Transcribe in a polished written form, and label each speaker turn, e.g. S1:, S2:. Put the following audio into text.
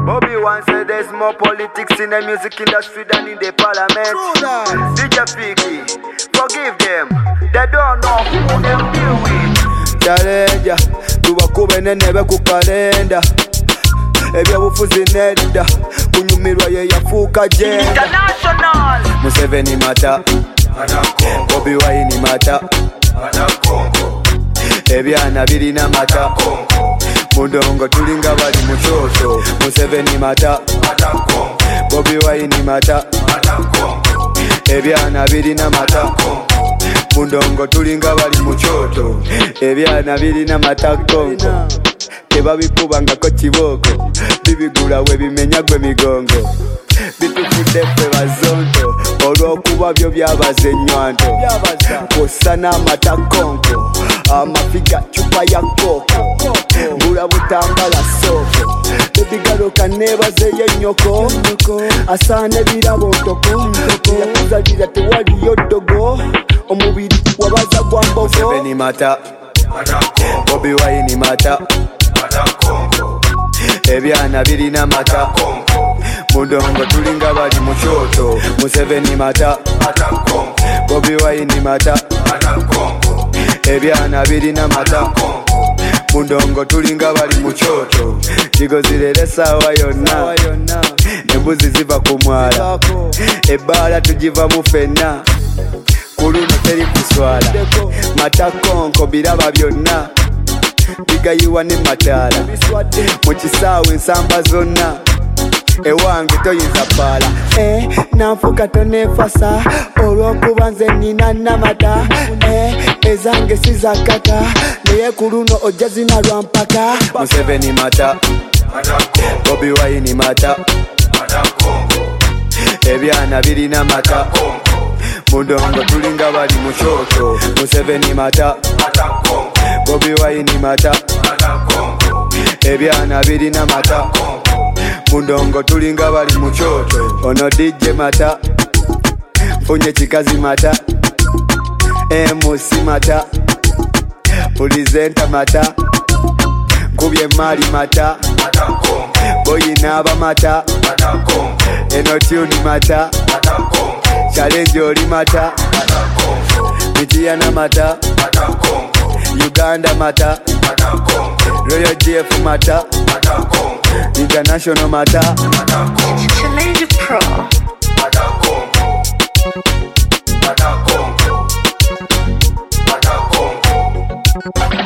S1: Bobby once said there's more politics in the music industry than in the parliament. DJ Fiki, forgive them. They don't know who them deal with. Challenge, tubakube nenebe ku kalenda. Ebyabufuzi nedda, kunyumirwa ye yafuuka jenda. International. Museveni mata, Bobby Wine mata, ebyana birina mata, mundongo tulinga bali mu kyoto. Museveni mata, Bobby Wine mata, ebyana birina mata, mundongo tulinga bali mu kyoto. Ebyana birina mata konko, tebabikubangako kiboko, bibigula we bimenya gwe migongo. Bitufudde ffe bazonto, olw'okuba byo byabaza ennywanto. Kw'ossa n'amata konko, amafiga cupa ya koko, mbula butambala sooko. Bebigaloka neebazeyo ennyoko, asaana ebirabo ntoko. Yakuzalira tewaliyo ddogo, omubiri wabaza gwa mbogo. Museveni mata, Bobby Wine mata, ebyana birina mata, mundongo tulinga bali mu kyoto. Museveni mata, Bobby Wine mata, ebyana birina mata, mundongo tulinga bali mu kyoto. Kigozirere sawa yonna, embuzi ziva ku mwala, ebbaala tugivamu ffenna, ku luno teri kuswala. Mata konko biraba byonna, bigayiwa ne mataala, mu kisaawe ensamba zonna, ewange toyinza paala. Nanfuka tonefasa, olw'okuba nze nina namata, ezange sizakata, naye ku luno ojja zina lwampaka. Museveni mata, Bobby Wine mata, ebyana birina mata, mundongo tulinga bali mu kyoto. Museveni mata, Bobby Wine mata, ebyana birina mata, mundongo tulinga bali mu kyoto. Ono DJ mata, funye kikazi mata, MC mata, pulizenta mata, kubye mali mata, boyinaaba mata, eno tuni mata, challenge oli mata, Michiana mata, Uganda mata, Royal GF mata, International mata,
S2: Challenge Pro.